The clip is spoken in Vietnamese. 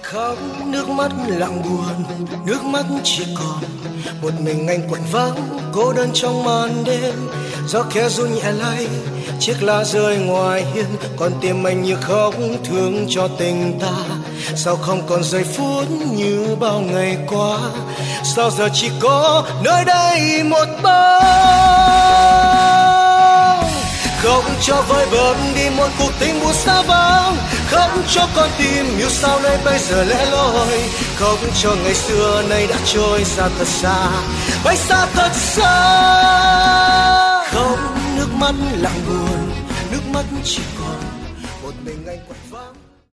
Khóc nước mắt lặng buồn, nước mắt chỉ còn một mình anh quạnh vắng cô đơn trong màn đêm. Gió khẽ ru nhẹ lay chiếc lá rơi ngoài hiên, con tim anh như khóc thương cho tình ta. Sao không còn giây phút như bao ngày qua, sao giờ chỉ có nơi đây một bóng. Không cho vơi bớt đi một cuộc tình buồn xa vắng, không cho con tim yêu sao nơi bây giờ lẻ loi, không cho ngày xưa nay đã trôi xa thật xa, bay xa thật xa. Không nước mắt lặng buồn, nước mắt chỉ còn